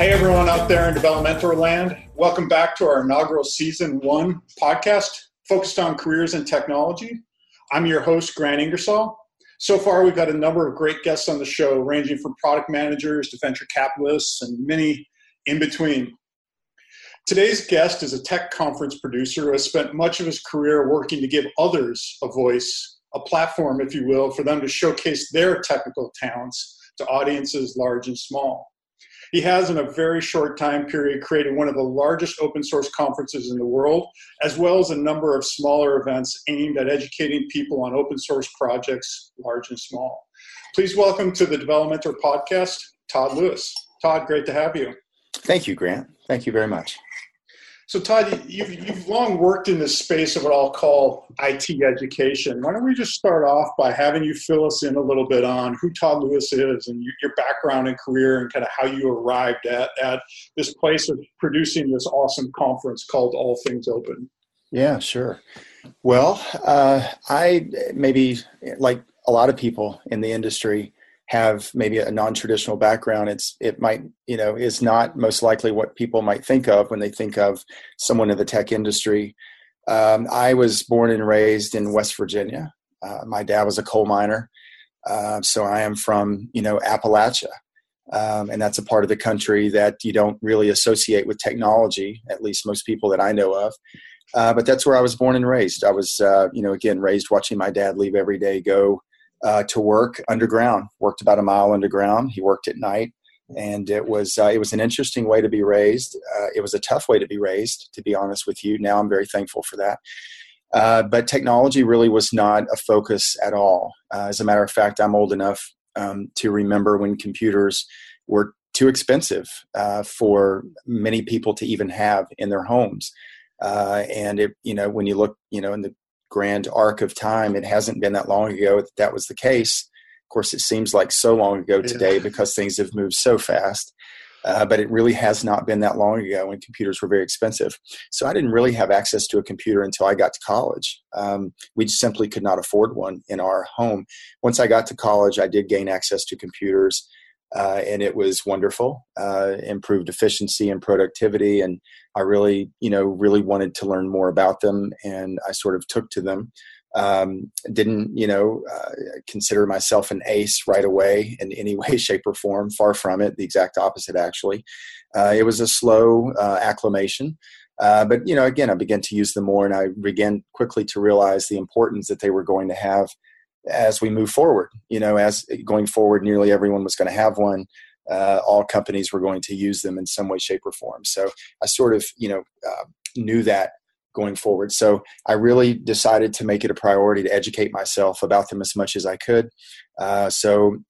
Hey, everyone out there in developmental land. Welcome back to our inaugural Season 1 podcast focused on careers in technology. I'm your host, Grant Ingersoll. So far, we've had a number of great guests on the show, ranging from product managers to venture capitalists and many in between. Today's guest is a tech conference producer who has spent much of his career working to give others a voice, a platform, if you will, for them to showcase their technical talents to audiences large and small. He has, in a very short time period, created one of the largest open source conferences in the world, as well as a number of smaller events aimed at educating people on open source projects, large and small. Please welcome to the Developmentor podcast, Todd Lewis. Todd, great to have you. Thank you, Grant. Thank you very much. So, Todd, you've long worked in this space of what I'll call IT education. Why don't we just start off by having you fill us in a little bit on who Todd Lewis is and your background and career and kind of how you arrived at this place of producing this awesome conference called All Things Open. Yeah, sure. Well, I maybe, like a lot of people in the industry, have maybe a non-traditional background. It might, is not most likely what people might think of when they think of someone in the tech industry. I was born and raised in West Virginia. My dad was a coal miner. So I am from, Appalachia. And that's a part of the country that you don't really associate with technology, at least most people that I know of. But that's where I was born and raised. I was, again, raised watching my dad leave every day, go to work underground, worked about a mile underground. He worked at night, and it was an interesting way to be raised. It was a tough way to be raised, to be honest with you. Now I'm very thankful for that. But technology really was not a focus at all. As a matter of fact, I'm old enough to remember when computers were too expensive for many people to even have in their homes. And when you look, in the grand arc of time, it hasn't been that long ago that was the case. Of course, it seems like so long ago today because things have moved so fast, but it really has not been that long ago when computers were very expensive. So I didn't really have access to a computer until I got to college. We simply could not afford one in our home. Once I got to college, I did gain access to computers, and it was wonderful, improved efficiency and productivity. And I really wanted to learn more about them. And I sort of took to them. Didn't, consider myself an ace right away in any way, shape, or form. Far from it. The exact opposite, actually. It was a slow acclimation. But, again, I began to use them more, and I began quickly to realize the importance that they were going to have as we move forward. As going forward, nearly everyone was going to have one. All companies were going to use them in some way, shape, or form. So I sort of, knew that going forward. So I really decided to make it a priority to educate myself about them as much as I could. As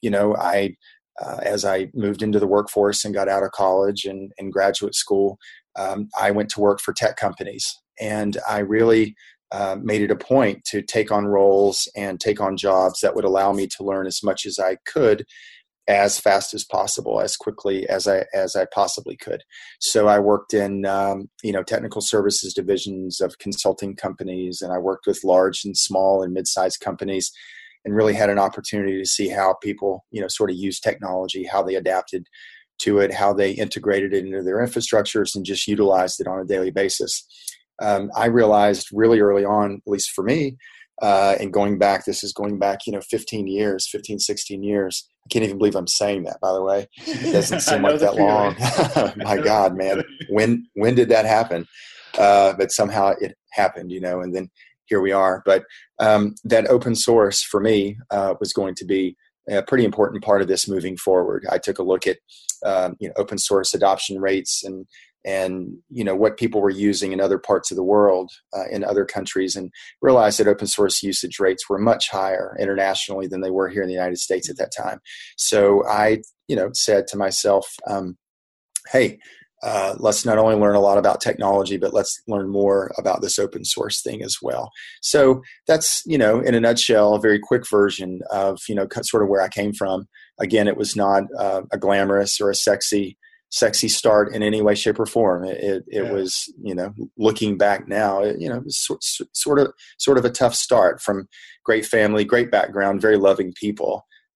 I moved into the workforce and got out of college and graduate school, I went to work for tech companies. And I really made it a point to take on roles and take on jobs that would allow me to learn as much as I could, as fast as possible, as quickly as I possibly could. So I worked in technical services divisions of consulting companies, and I worked with large and small and mid-sized companies, and really had an opportunity to see how people sort of use technology, how they adapted to it, how they integrated it into their infrastructures, and just utilized it on a daily basis. I realized really early on, at least for me, and going back 16 years. I can't even believe I'm saying that, by the way. It doesn't seem like that long. My God, man. When did that happen? But somehow it happened, and then here we are. But that open source for me was going to be a pretty important part of this moving forward. I took a look at open source adoption rates and what people were using in other parts of the world, in other countries, and realized that open source usage rates were much higher internationally than they were here in the United States at that time. So I, said to myself, hey, let's not only learn a lot about technology, but let's learn more about this open source thing as well. So that's, in a nutshell, a very quick version of, sort of where I came from. Again, it was not a glamorous or a sexy start in any way, shape, or form. It was, looking back now, it was sort of a tough start from great family, great background, very loving people.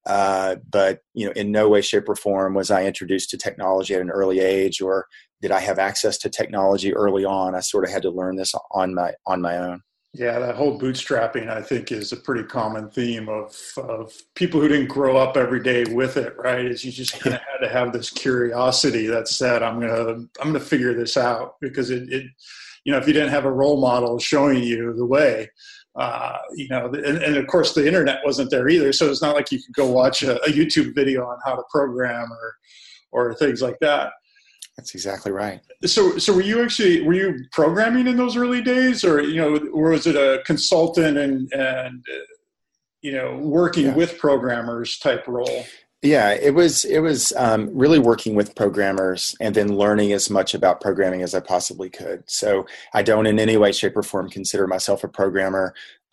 But in no way, shape, or form was I introduced to technology at an early age, or did I have access to technology early on. I sort of had to learn this on my own. Yeah, that whole bootstrapping, I think, is a pretty common theme of people who didn't grow up every day with it, right? Is you just kind of had to have this curiosity that said, I'm gonna figure this out, because it if you didn't have a role model showing you the way, and of course the internet wasn't there either, so it's not like you could go watch a YouTube video on how to program or things like that. That's exactly right. So were you programming in those early days, or was it a consultant and working with programmers type role? Yeah, it was really working with programmers and then learning as much about programming as I possibly could. So I don't in any way, shape, or form consider myself a programmer.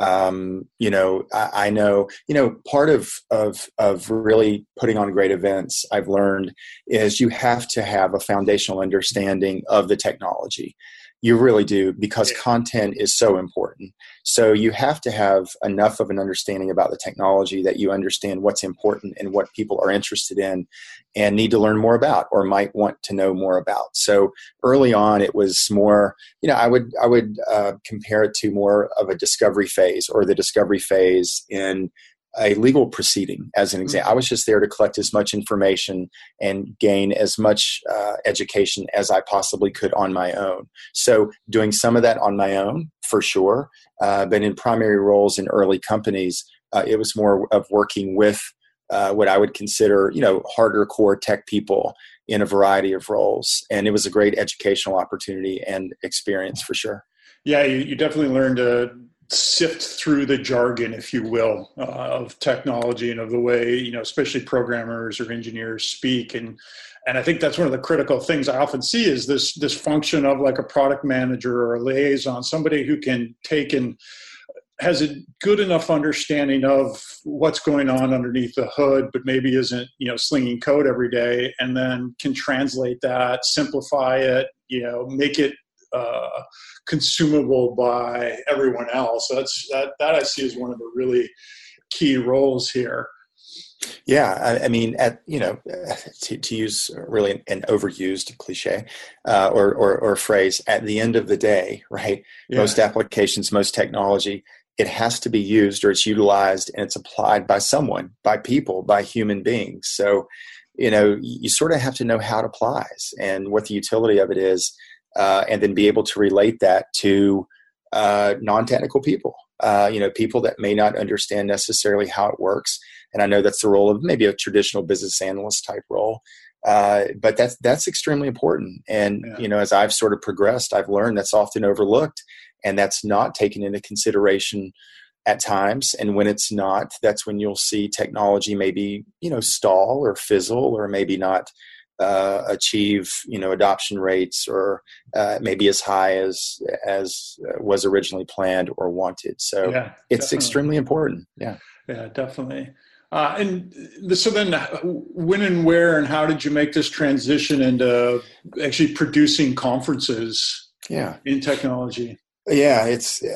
I know, part of really putting on great events, I've learned, is you have to have a foundational understanding of the technology. You really do, because content is so important. So you have to have enough of an understanding about the technology that you understand what's important and what people are interested in and need to learn more about or might want to know more about. So early on, it was more, I would compare it to more of a discovery phase, or the discovery phase in a legal proceeding, as an example. I was just there to collect as much information and gain as much education as I possibly could on my own. So doing some of that on my own, for sure. But in primary roles in early companies, it was more of working with what I would consider, harder core tech people in a variety of roles. And it was a great educational opportunity and experience, for sure. Yeah, you definitely learned to sift through the jargon, if you will, of technology and of the way, especially programmers or engineers speak. And I think that's one of the critical things I often see is this function of like a product manager or a liaison, somebody who can take and has a good enough understanding of what's going on underneath the hood, but maybe isn't, slinging code every day, and then can translate that, simplify it, make it consumable by everyone else. So that I see as one of the really key roles here. Yeah, I mean, to use really an overused cliche or phrase, at the end of the day, right? Yeah. Most applications, most technology, it has to be used, or it's utilized and it's applied by someone, by people, by human beings. So, you sort of have to know how it applies and what the utility of it is. And then be able to relate that to non-technical people, people that may not understand necessarily how it works. And I know that's the role of maybe a traditional business analyst type role, but that's extremely important. And as I've sort of progressed, I've learned that's often overlooked, and that's not taken into consideration at times. And when it's not, that's when you'll see technology maybe stall or fizzle, or maybe not achieve adoption rates or maybe as high as was originally planned or wanted. So it's definitely extremely important. Yeah definitely. And so then when and where and how did you make this transition into actually producing conferences in technology? Yeah,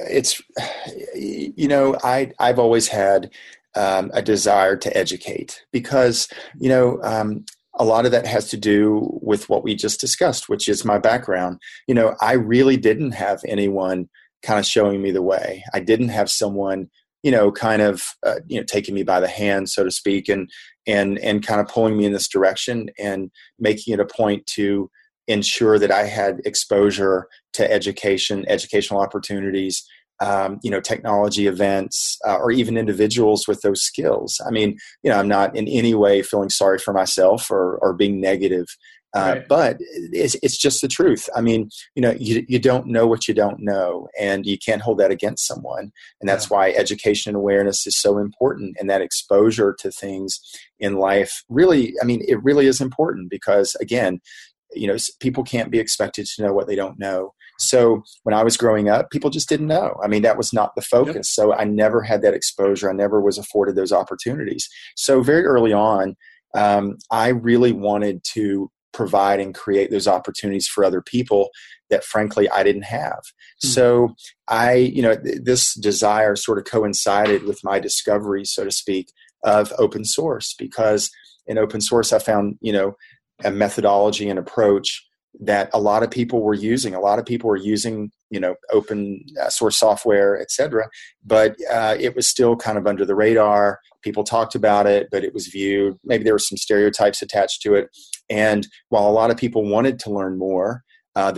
I've always had a desire to educate, because a lot of that has to do with what we just discussed, which is my background. I really didn't have anyone kind of showing me the way. I didn't have someone, taking me by the hand, so to speak, and kind of pulling me in this direction and making it a point to ensure that I had exposure to educational opportunities, technology events, or even individuals with those skills. I mean, I'm not in any way feeling sorry for myself or being negative, but it's just the truth. I mean, you don't know what you don't know, and you can't hold that against someone. And that's why education and awareness is so important. And that exposure to things in life really is important, because again, people can't be expected to know what they don't know. So when I was growing up, people just didn't know. I mean, that was not the focus. Yep. So I never had that exposure. I never was afforded those opportunities. So very early on, I really wanted to provide and create those opportunities for other people that frankly I didn't have. Mm-hmm. So this desire sort of coincided with my discovery, so to speak, of open source, because in open source, I found, a methodology and approach that a lot of people were using. A lot of people were using, open source software, et cetera, but it was still kind of under the radar. People talked about it, but it was viewed, maybe there were some stereotypes attached to it. And while a lot of people wanted to learn more, at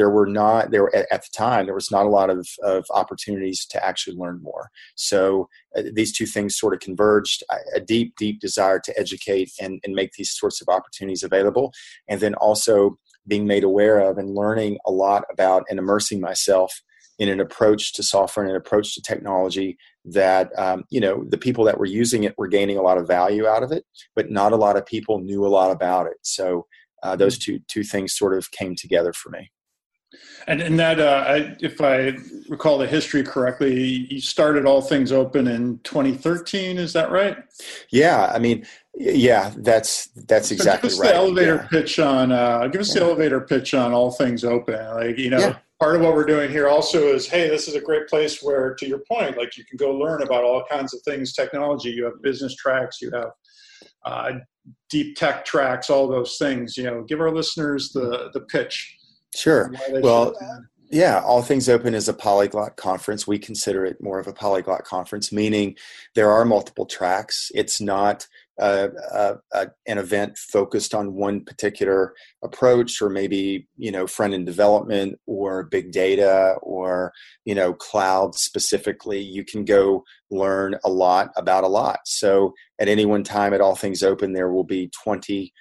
the time, there was not a lot of opportunities to actually learn more. So these two things sort of converged, a deep, deep desire to educate and make these sorts of opportunities available. And then also being made aware of and learning a lot about and immersing myself in an approach to software and an approach to technology that, the people that were using it were gaining a lot of value out of it, but not a lot of people knew a lot about it. So those two things sort of came together for me. And that, if I recall the history correctly, you started All Things Open in 2013. Is that right? Yeah, I mean, that's exactly right. Give us the elevator pitch on. Give us the elevator pitch on All Things Open. Part of what we're doing here also is, hey, this is a great place where, to your point, like you can go learn about all kinds of things, technology. You have business tracks. You have deep tech tracks. All those things. Give our listeners the pitch. Sure. Well, All Things Open is a polyglot conference. We consider it more of a polyglot conference, meaning there are multiple tracks. It's not an event focused on one particular approach, or maybe, front-end development or big data or, cloud specifically. You can go learn a lot about a lot. So at any one time at All Things Open, there will be 20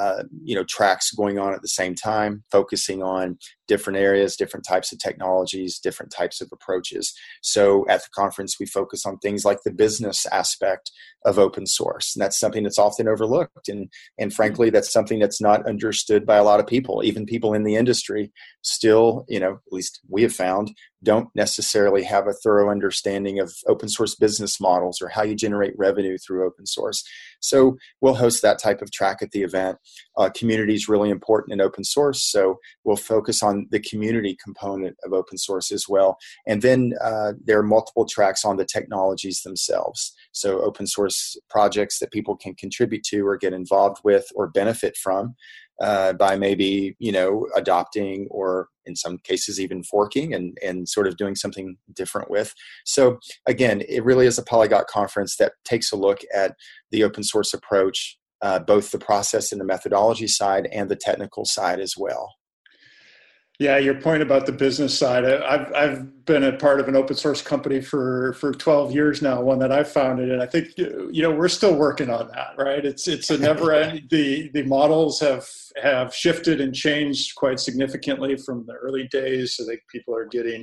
tracks going on at the same time, focusing on different areas, different types of technologies, different types of approaches. So at the conference, we focus on things like the business aspect of open source. And that's something that's often overlooked. And frankly, that's something that's not understood by a lot of people. Even people in the industry still, at least we have found, don't necessarily have a thorough understanding of open source business models or how you generate revenue through open source. So we'll host that type of track at the event. Community is really important in open source, so we'll focus on the community component of open source as well. And then there are multiple tracks on the technologies themselves. So open source projects that people can contribute to or get involved with or benefit from by maybe, adopting or in some cases even forking and sort of doing something different with. So again, it really is a polyglot conference that takes a look at the open source approach, both the process and the methodology side and the technical side as well. Yeah, your point about the business side. I've been a part of an open source company for 12 years now, one that I founded, and I think we're still working on that, right? It's a never end. The models have shifted and changed quite significantly from the early days. I think people are getting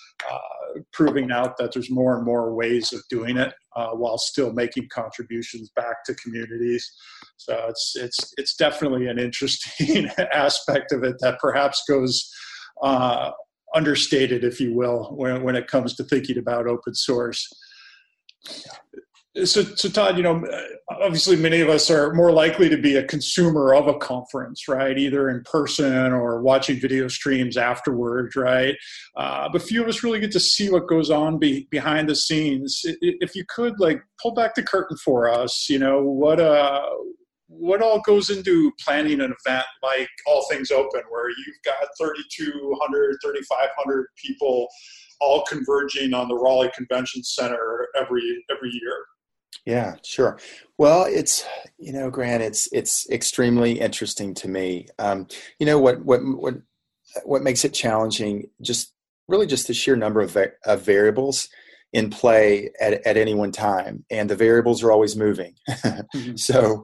proving out that there's more and more ways of doing it while still making contributions back to communities. So it's definitely an interesting aspect of it that perhaps goes understated, if you will, when it comes to thinking about open source. So Todd, obviously many of us are more likely to be a consumer of a conference, right? Either in person or watching video streams afterwards, right? But few of us really get to see what goes on behind the scenes. If you could, pull back the curtain for us, what all goes into planning an event like All Things Open, where you've got 3,200, 3,500 people all converging on the Raleigh Convention Center every year? Yeah, sure. Well, it's, Grant, it's extremely interesting to me. What makes it challenging, just the sheer number of variables in play at any one time, and the variables are always moving. Mm-hmm. So,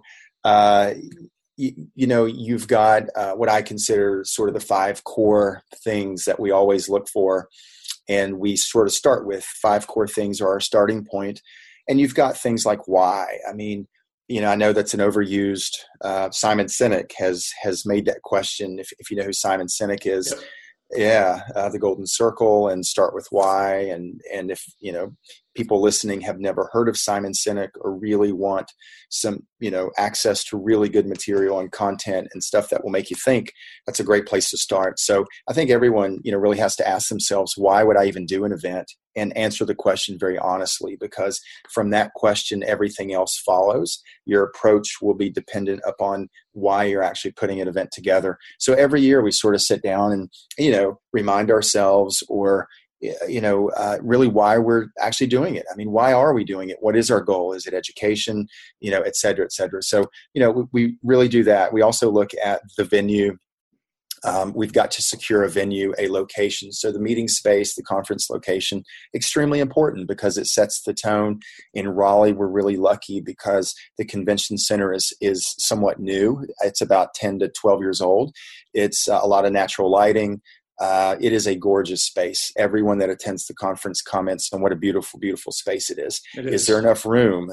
you've got what I consider sort of the 5 core things that we always look for, and we sort of start with 5 core things are our starting point. And you've got things like why. I mean, I know that's an overused. Simon Sinek has made that question. If you know who Simon Sinek is, yep. The Golden Circle, and start with why. And if people listening have never heard of Simon Sinek or really want some, access to really good material and content and stuff that will make you think, that's a great place to start. So I think everyone, really has to ask themselves, why would I even do an event? And answer the question very honestly, because from that question, everything else follows. Your approach will be dependent upon why you're actually putting an event together. So every year we sort of sit down and, remind ourselves or, really why we're actually doing it. I mean, why are we doing it? What is our goal? Is it education, et cetera, et cetera. So, we really do that. We also look at the venue. We've got to secure a venue, a location. So the meeting space, the conference location, extremely important because it sets the tone. In Raleigh, we're really lucky because the convention center is somewhat new. It's about 10 to 12 years old. It's a lot of natural lighting. It is a gorgeous space. Everyone that attends the conference comments on what a beautiful, beautiful space it is. Is there enough room?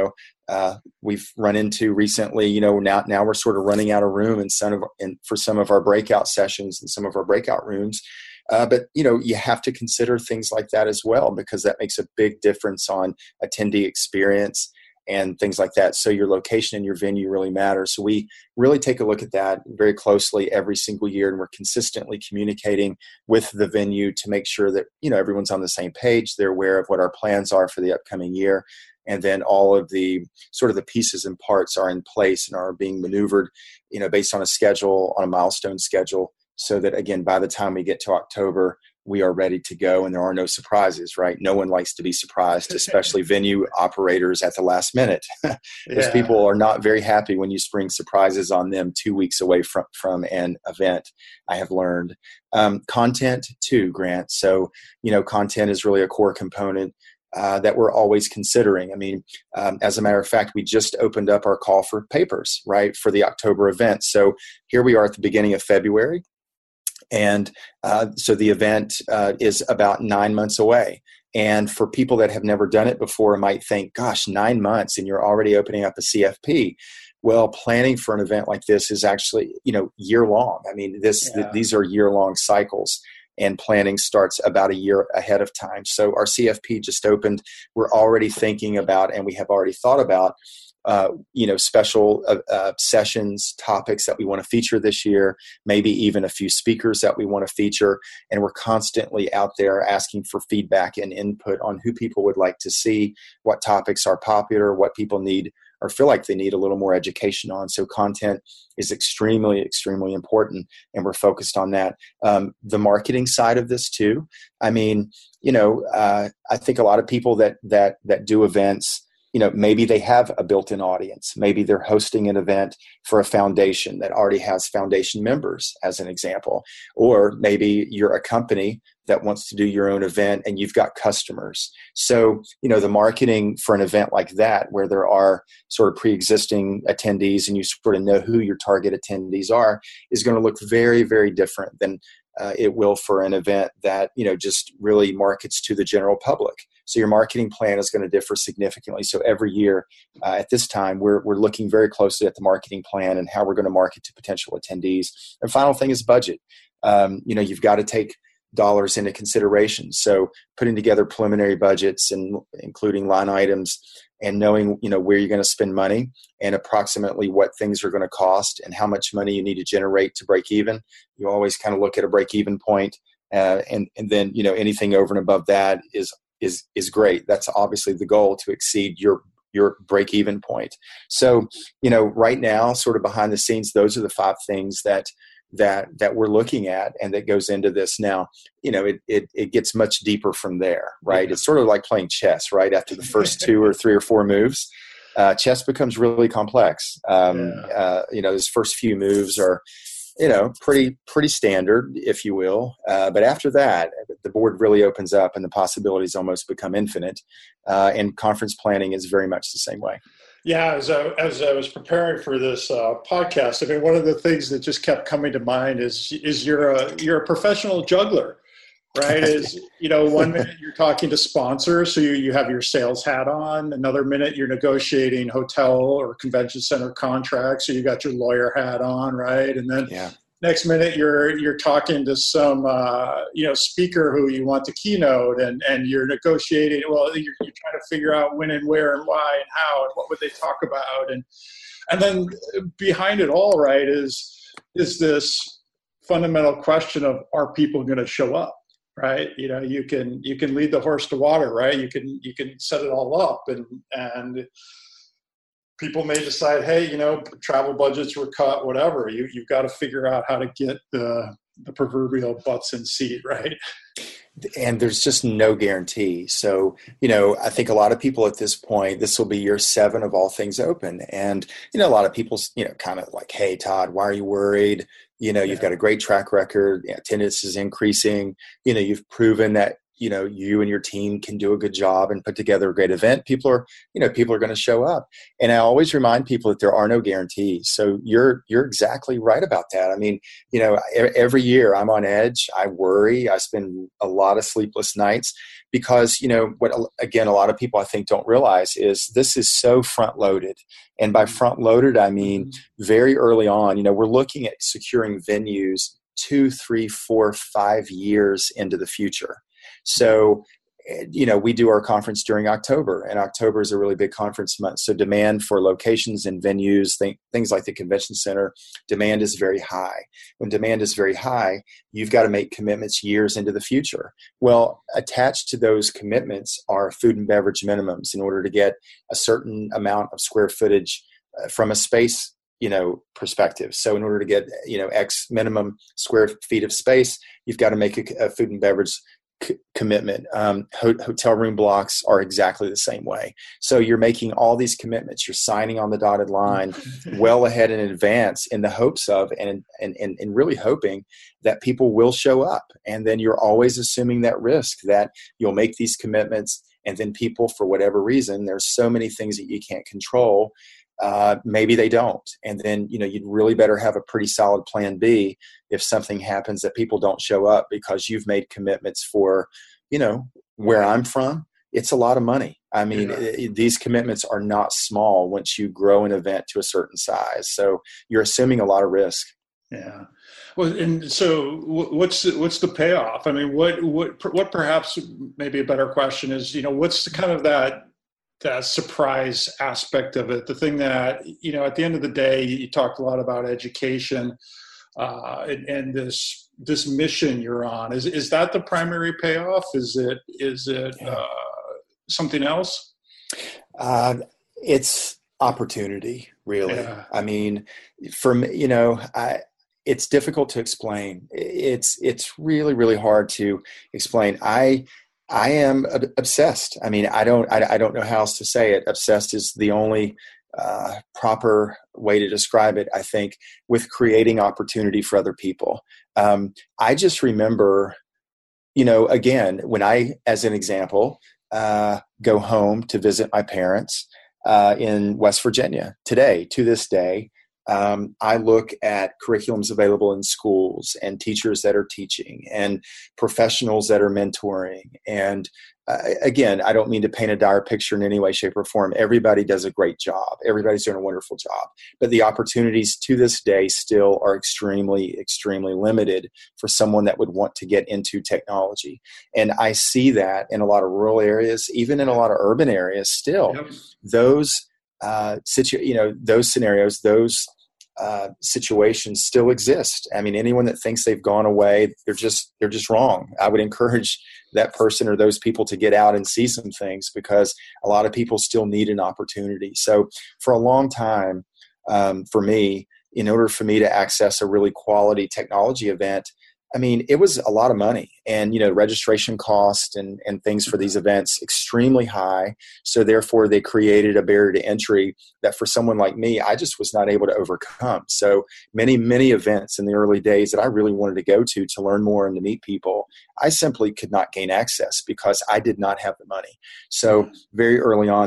We've run into recently, now we're sort of running out of room for some of our breakout sessions and some of our breakout rooms. But you have to consider things like that as well, because that makes a big difference on attendee experience and things like that. So your location and your venue really matter. So we really take a look at that very closely every single year, and we're consistently communicating with the venue to make sure that, everyone's on the same page. They're aware of what our plans are for the upcoming year. And then all of the sort of the pieces and parts are in place and are being maneuvered, based on a schedule, on a milestone schedule, so that, again, by the time we get to October, we are ready to go and there are no surprises, right? No one likes to be surprised, especially venue operators at the last minute. Those people are not very happy when you spring surprises on them 2 weeks away from an event, I have learned. Content too, Grant. So, content is really a core component that we're always considering. I mean, as a matter of fact, we just opened up our call for papers, right, for the October event. So here we are at the beginning of February. And so the event is about 9 months away. And for people that have never done it before might think, gosh, 9 months and you're already opening up a CFP. Well, planning for an event like this is actually, year long. I mean, these are year long cycles. And planning starts about a year ahead of time. So our CFP just opened. We're already thinking about, and we have already thought about, special sessions, topics that we want to feature this year, maybe even a few speakers that we want to feature. And we're constantly out there asking for feedback and input on who people would like to see, what topics are popular, what people need or feel like they need a little more education on. So content is extremely, extremely important, and we're focused on that. The marketing side of this too. I mean, I think a lot of people that do events, maybe they have a built-in audience. Maybe they're hosting an event for a foundation that already has foundation members, as an example. Or maybe you're a company that wants to do your own event and you've got customers. So, the marketing for an event like that, where there are sort of pre-existing attendees and you sort of know who your target attendees are, is going to look very, very different than it will for an event that, just really markets to the general public. So your marketing plan is going to differ significantly. So every year at this time, we're looking very closely at the marketing plan and how we're going to market to potential attendees. And final thing is budget. You've got to take dollars into consideration. So putting together preliminary budgets and including line items and knowing, where you're going to spend money and approximately what things are going to cost and how much money you need to generate to break even. You always kind of look at a break even point. And then, anything over and above that is great. That's obviously the goal, to exceed your break even point. So, right now, sort of behind the scenes, those are the 5 things that we're looking at, and that goes into this. Now, it gets much deeper from there, right? It's sort of like playing chess, right? After the first 2 or 3 or 4 moves, chess becomes really complex. Those first few moves are, pretty standard, if you will. But after that, the board really opens up and the possibilities almost become infinite. And conference planning is very much the same way. Yeah, as I was preparing for this podcast, I mean, one of the things that just kept coming to mind is you're a professional juggler, right? Is, one minute you're talking to sponsors, so you have your sales hat on. Another minute you're negotiating hotel or convention center contracts, so you got your lawyer hat on, right? And then next minute you're talking to some speaker who you want to keynote, and you're negotiating. Well, you're trying to figure out when and where and why and how and what would they talk about, and then behind it all, right, is this fundamental question of, are people going to show up? Right, you can lead the horse to water, right? You can set it all up, and people may decide, hey, travel budgets were cut, whatever. You've got to figure out how to get the proverbial butts in seat, right? And there's just no guarantee. So, I think a lot of people at this point, this will be year 7 of all things open. And, a lot of people, kind of like, hey, Todd, why are you worried? You've got a great track record. Attendance is increasing. You've proven that, you and your team can do a good job and put together a great event. People are going to show up. And I always remind people that there are no guarantees. So you're exactly right about that. I mean, every year I'm on edge. I worry. I spend a lot of sleepless nights because, what, again, a lot of people I think don't realize is this is so front loaded. And by front loaded, I mean, very early on, we're looking at securing venues 2, 3, 4, 5 years into the future. So, we do our conference during October, and October is a really big conference month. So demand for locations and venues, things like the convention center, demand is very high. When demand is very high, you've got to make commitments years into the future. Well, attached to those commitments are food and beverage minimums in order to get a certain amount of square footage from a space perspective. So in order to get, X minimum square feet of space, you've got to make a food and beverage commitment. Hotel room blocks are exactly the same way. So you're making all these commitments. You're signing on the dotted line well ahead in advance in the hopes of and really hoping that people will show up. And then you're always assuming that risk that you'll make these commitments, and then people, for whatever reason, there's so many things that you can't control. Maybe they don't. And then, you'd really better have a pretty solid plan B if something happens that people don't show up because you've made commitments for, where I'm from, it's a lot of money. I mean, these commitments are not small once you grow an event to a certain size. So you're assuming a lot of risk. Yeah. Well, and so what's the payoff? I mean, what perhaps maybe a better question is, what's the kind of that surprise aspect of it, the thing that, at the end of the day, you talked a lot about education and this mission you're on. Is that the primary payoff? Is it something else? It's opportunity, really. Yeah. I mean, for me, it's difficult to explain. It's really, really hard to explain. I am obsessed. I mean, I don't know how else to say it. Obsessed is the only proper way to describe it, I think, with creating opportunity for other people. I just remember, again, when I, as an example, go home to visit my parents in West Virginia today, to this day, I look at curriculums available in schools and teachers that are teaching and professionals that are mentoring. And again, I don't mean to paint a dire picture in any way, shape, or form. Everybody does a great job. Everybody's doing a wonderful job. But the opportunities to this day still are extremely, extremely limited for someone that would want to get into technology. And I see that in a lot of rural areas, even in a lot of urban areas still. Yep. Those scenarios, those situations still exist. I mean, anyone that thinks they've gone away, they're just wrong. I would encourage that person or those people to get out and see some things, because a lot of people still need an opportunity. So for a long time, for me, in order for me to access a really quality technology event, I mean, it was a lot of money, and, registration cost and things for these events extremely high. So therefore they created a barrier to entry that for someone like me, I just was not able to overcome. So many, many events in the early days that I really wanted to go to learn more and to meet people, I simply could not gain access because I did not have the money. So very early on,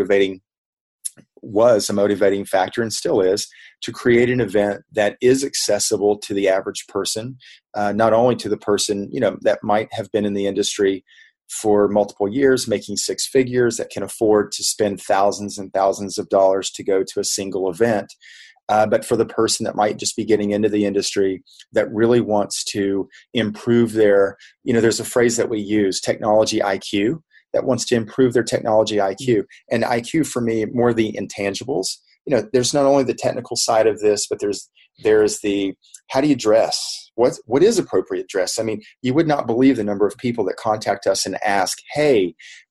was a motivating factor, and still is, to create an event that is accessible to the average person, not only to the person, that might have been in the industry for multiple years, making 6 figures, that can afford to spend thousands and thousands of dollars to go to a single event, but for the person that might just be getting into the industry that really wants to improve their, there's a phrase that we use, technology IQ, that wants to improve their technology IQ. And IQ for me, more the intangibles. There's not only the technical side of this, but there's the, how do you dress? What is appropriate dress? I mean, you would not believe the number of people that contact us and ask, hey,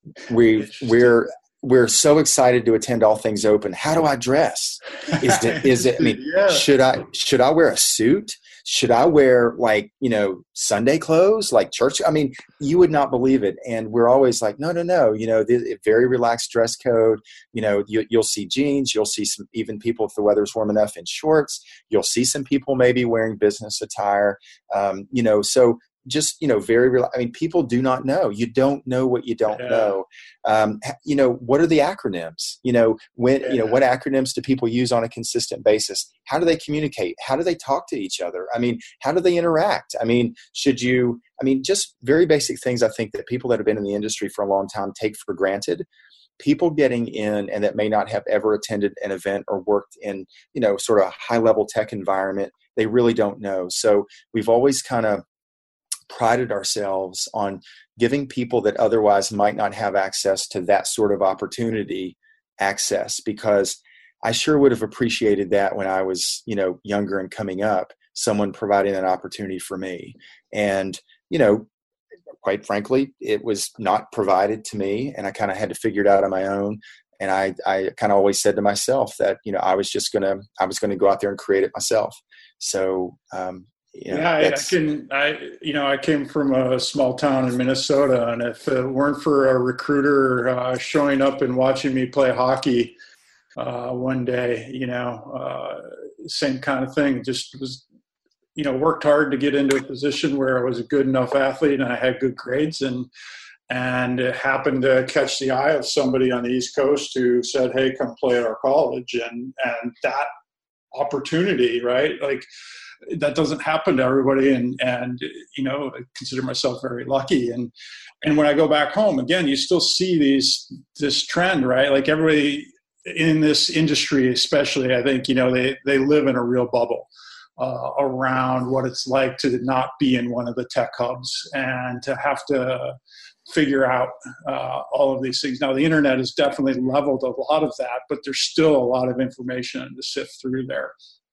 we're so excited to attend All Things Open. How do I dress? Is it, I mean, yeah. Should I wear a suit? Should I wear Sunday clothes, like church? I mean, you would not believe it. And we're always like, no, very relaxed dress code. You'll see jeans, you'll see some, even people, if the weather's warm enough, in shorts, you'll see some people maybe wearing business attire. So just, people do not know. You don't know what you don't know. What are the acronyms? What acronyms do people use on a consistent basis? How do they communicate? How do they talk to each other? I mean, how do they interact? I mean, just very basic things I think that people that have been in the industry for a long time take for granted. People getting in and that may not have ever attended an event or worked in, sort of a high level tech environment, they really don't know. So we've always kind of prided ourselves on giving people that otherwise might not have access to that sort of opportunity access, because I sure would have appreciated that when I was, younger and coming up, someone providing that opportunity for me. And, quite frankly, it was not provided to me, and I kind of had to figure it out on my own. And I kind of always said to myself that, I was going to go out there and create it myself. So, I came from a small town in Minnesota, and if it weren't for a recruiter showing up and watching me play hockey one day, same kind of thing, just was, worked hard to get into a position where I was a good enough athlete and I had good grades, and it happened to catch the eye of somebody on the East Coast who said, hey, come play at our college. And that opportunity, right? Like, that doesn't happen to everybody. And I consider myself very lucky. And when I go back home, again, you still see this trend, right? Like, everybody in this industry, especially, I think, they live in a real bubble around what it's like to not be in one of the tech hubs and to have to figure out all of these things. Now, the internet has definitely leveled a lot of that, but there's still a lot of information to sift through there.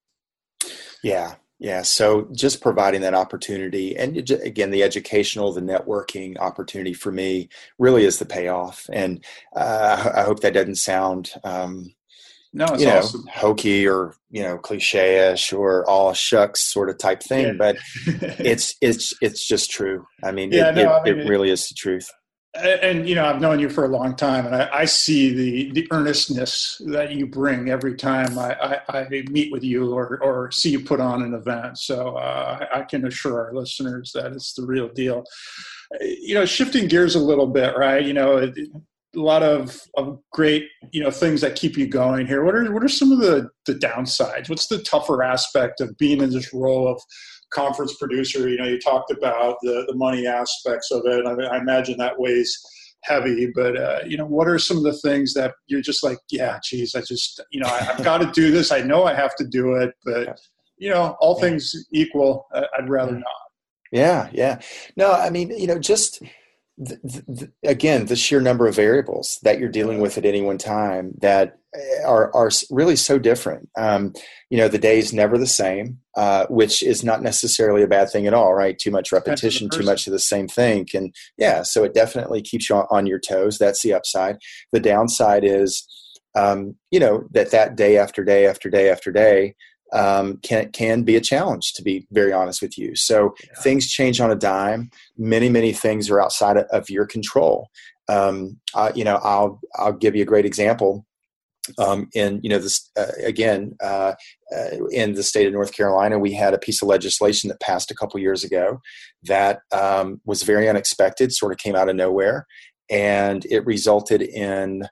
Yeah. So just providing that opportunity, and again, the educational, the networking opportunity for me really is the payoff. And I hope that doesn't sound, it's awesome. Hokey or, cliche-ish or all shucks sort of type thing, yeah. But it's just true. I mean, it really is the truth. And, I've known you for a long time, and I see the earnestness that you bring every time I meet with you or see you put on an event. So I can assure our listeners that it's the real deal. Shifting gears a little bit, right? A lot of great, things that keep you going here. What are some of the downsides? What's the tougher aspect of being in this role of conference producer? You talked about the money aspects of it. I imagine that weighs heavy, but what are some of the things that you're just like, yeah, geez, I just, I've got to do this. I know I have to do it, but all things equal, I'd rather not. Yeah. No, I mean, just again, the sheer number of variables that you're dealing with at any one time that are really so different. The day's never the same, which is not necessarily a bad thing at all, right? Too much repetition, too much of the same thing. And so it definitely keeps you on your toes. That's the upside. The downside is, that day after day after day after day, can be a challenge, to be very honest with you. So things change on a dime. Many, many things are outside of your control. I'll give you a great example. In the state of North Carolina, we had a piece of legislation that passed a couple years ago that was very unexpected, sort of came out of nowhere, and it resulted in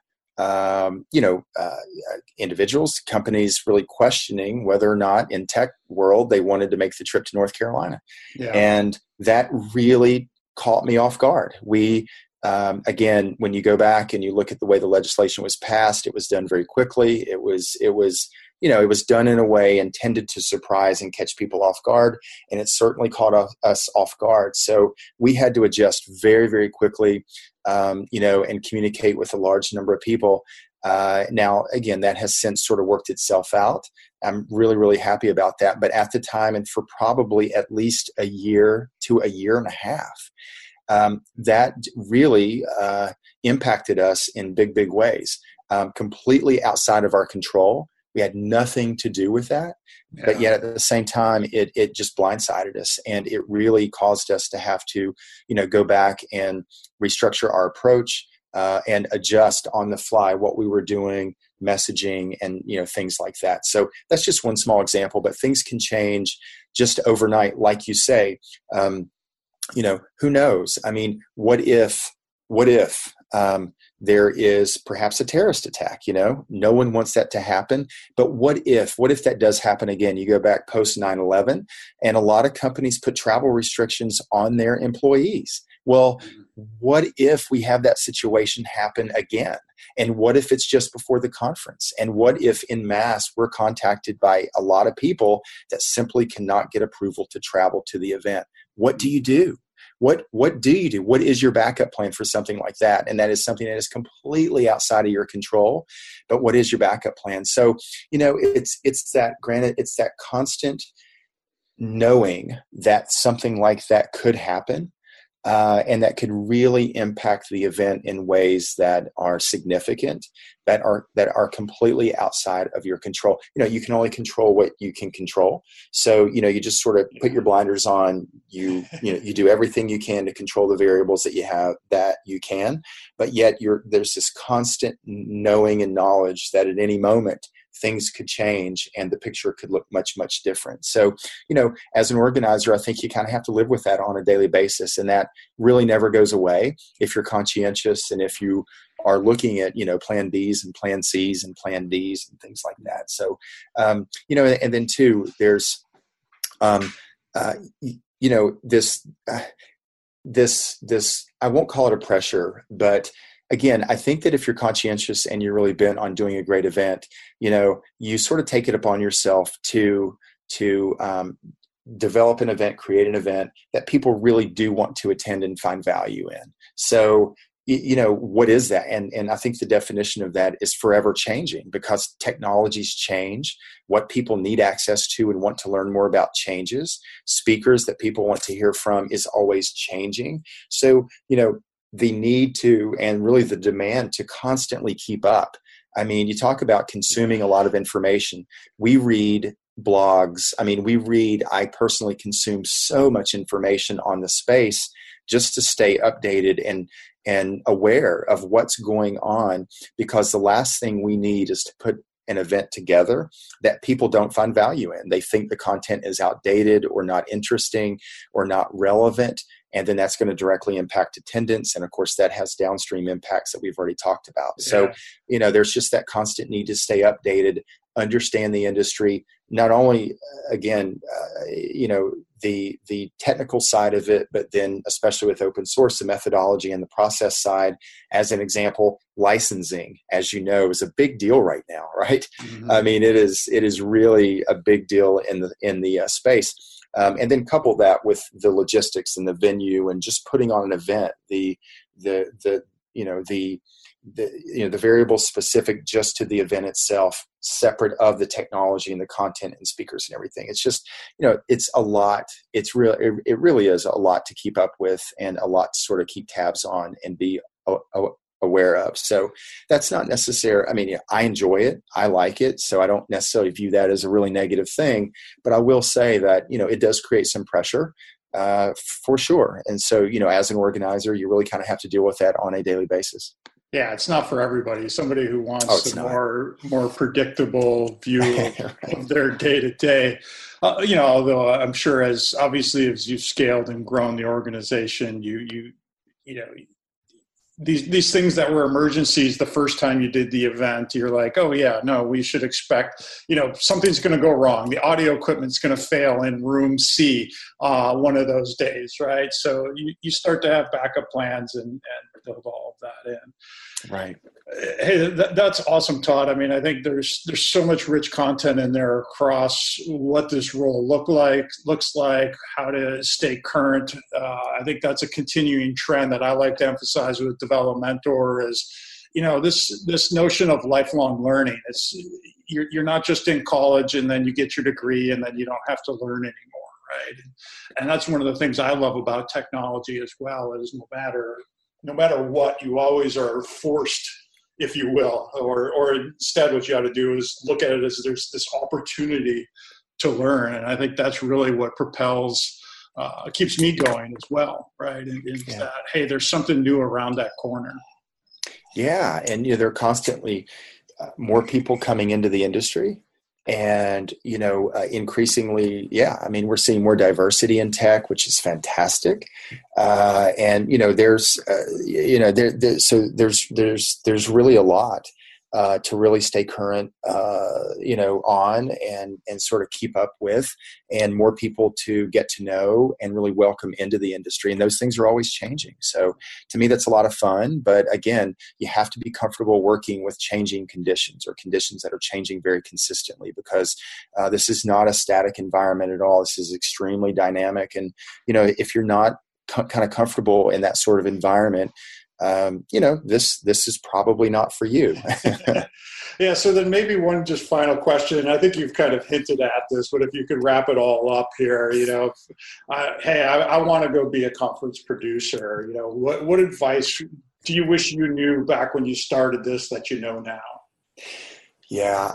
individuals, companies really questioning whether or not in tech world they wanted to make the trip to North Carolina. Yeah. And that really caught me off guard. We, again, when you go back and you look at the way the legislation was passed, it was done very quickly. It was it was done in a way intended to surprise and catch people off guard. And it certainly caught us off guard. So we had to adjust very, very quickly, and communicate with a large number of people. Now, again, that has since sort of worked itself out. I'm really, really happy about that. But at the time, and for probably at least a year to a year and a half, that really impacted us in big, big ways, completely outside of our control. We had nothing to do with that. Yeah. But yet at the same time, it just blindsided us, and it really caused us to have to, go back and restructure our approach and adjust on the fly what we were doing, messaging, and things like that. So that's just one small example, but things can change just overnight, like you say. Who knows? I mean, what if there is perhaps a terrorist attack? No one wants that to happen. But what if that does happen again? You go back post 9/11, and a lot of companies put travel restrictions on their employees. Well, what if we have that situation happen again? And what if it's just before the conference? And what if en masse we're contacted by a lot of people that simply cannot get approval to travel to the event? What do you do? What do you do? What is your backup plan for something like that? And that is something that is completely outside of your control. But what is your backup plan? So, it's that constant knowing that something like that could happen. And that could really impact the event in ways that are significant, that are completely outside of your control. You can only control what you can control. So, you just sort of put your blinders on. You do everything you can to control the variables that you have that you can, but yet there's this constant knowing and knowledge that at any moment things could change and the picture could look much, much different. So, as an organizer, I think you kind of have to live with that on a daily basis. And that really never goes away if you're conscientious and if you are looking at, plan Bs and plan Cs and plan Ds and things like that. So, and then too, there's, this, I won't call it a pressure, but again, I think that if you're conscientious and you're really bent on doing a great event, you sort of take it upon yourself to develop an event, create an event that people really do want to attend and find value in. So, what is that? And I think the definition of that is forever changing because technologies change. What people need access to and want to learn more about changes. Speakers that people want to hear from is always changing. So, the need to, and really the demand to constantly keep up. I mean, you talk about consuming a lot of information. We read blogs. I personally consume so much information on the space just to stay updated and aware of what's going on, because the last thing we need is to put an event together that people don't find value in. They think the content is outdated or not interesting or not relevant. And then that's going to directly impact attendance. And of course, that has downstream impacts that we've already talked about. Yeah. So, there's just that constant need to stay updated, understand the industry, not only, again, the technical side of it, but then especially with open source, the methodology and the process side. As an example, licensing, as you know, is a big deal right now, right? Mm-hmm. I mean, it is really a big deal in the space. And then couple that with the logistics and the venue and just putting on an event, the variables specific just to the event itself, separate of the technology and the content and speakers and everything. It's just, it's a lot. It really is a lot to keep up with and a lot to sort of keep tabs on and be aware of. So that's not necessary. I enjoy it. I like it. So I don't necessarily view that as a really negative thing, but I will say that, it does create some pressure for sure. And so, as an organizer, you really kind of have to deal with that on a daily basis. Yeah, it's not for everybody. Somebody who wants a more predictable view of their day-to-day. Although I'm sure as you've scaled and grown the organization, these things that were emergencies the first time you did the event, you're like, oh yeah, no, we should expect, something's going to go wrong. The audio equipment's going to fail in room C one of those days, right? So you start to have backup plans and build all of that in. Right. Hey, that's awesome, Todd. I mean, I think there's so much rich content in there across what this role looks like, how to stay current. I think that's a continuing trend that I like to emphasize with Developmentor is, this notion of lifelong learning. It's you're not just in college and then you get your degree and then you don't have to learn anymore, right? And that's one of the things I love about technology as well. Is no matter what, you always are forced, if you will, or instead what you ought to do is look at it as there's this opportunity to learn. And I think that's really what keeps me going as well, right? That, hey, there's something new around that corner. Yeah. And there are constantly more people coming into the industry. And, increasingly, I mean, we're seeing more diversity in tech, which is fantastic. And, there's really a lot to really stay current, on and sort of keep up with, and more people to get to know and really welcome into the industry. And those things are always changing. So to me, that's a lot of fun. But again, you have to be comfortable working with changing conditions or conditions that are changing very consistently, because this is not a static environment at all. This is extremely dynamic. And, if you're not kind of comfortable in that sort of environment, this is probably not for you. Yeah. So then maybe one just final question. I think you've kind of hinted at this, but if you could wrap it all up here, I want to go be a conference producer. What advice do you wish you knew back when you started this that you know now? Yeah,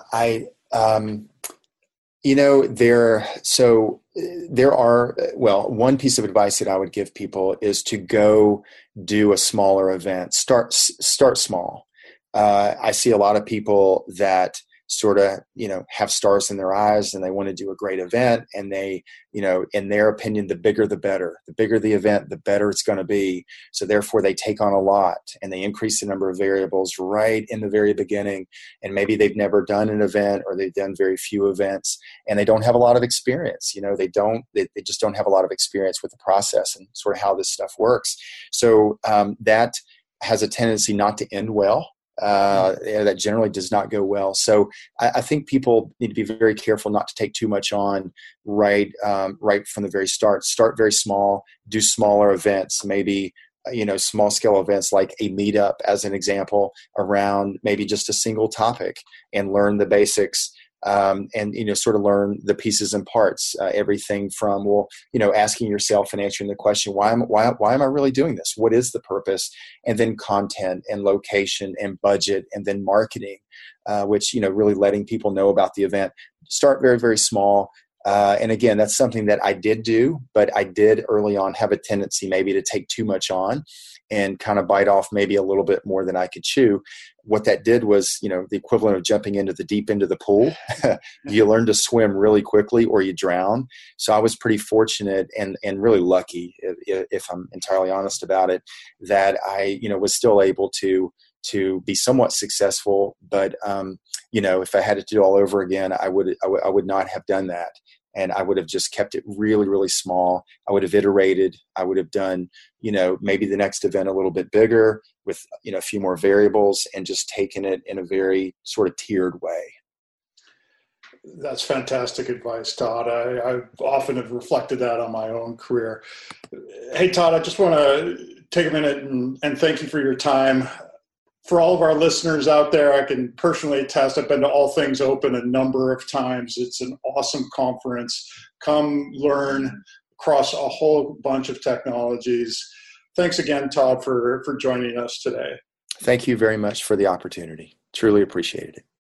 there are, one piece of advice that I would give people is to go do a smaller event. Start small. I see a lot of people that sort of, have stars in their eyes and they want to do a great event, and they, in their opinion, the bigger, the better. The bigger the event, the better it's going to be. So therefore they take on a lot and they increase the number of variables right in the very beginning. And maybe they've never done an event, or they've done very few events, and they don't have a lot of experience. They just don't have a lot of experience with the process and sort of how this stuff works. So that has a tendency not to end well. That generally does not go well. So I think people need to be very careful not to take too much on right from the very start. Start very small, do smaller events, maybe small scale events like a meetup as an example around maybe just a single topic, and learn the basics. And sort of learn the pieces and parts, everything from asking yourself and answering the question, why am I really doing this? What is the purpose? And then content and location and budget, and then marketing, which really letting people know about the event. Start very, very small. And again, that's something that I did do, but I did early on have a tendency maybe to take too much on and kind of bite off maybe a little bit more than I could chew. What that did was, the equivalent of jumping into the deep end of the pool. You learn to swim really quickly or you drown. So I was pretty fortunate and really lucky, if I'm entirely honest about it, that I, was still able to be somewhat successful. But, if I had to do it all over again, I would not have done that. And I would have just kept it really, really small. I would have iterated. I would have done, maybe the next event a little bit bigger with, a few more variables, and just taken it in a very sort of tiered way. That's fantastic advice, Todd. I often have reflected that on my own career. Hey, Todd, I just want to take a minute and thank you for your time. For all of our listeners out there, I can personally attest, I've been to All Things Open a number of times. It's an awesome conference. Come learn across a whole bunch of technologies. Thanks again, Todd, for joining us today. Thank you very much for the opportunity. Truly appreciated it.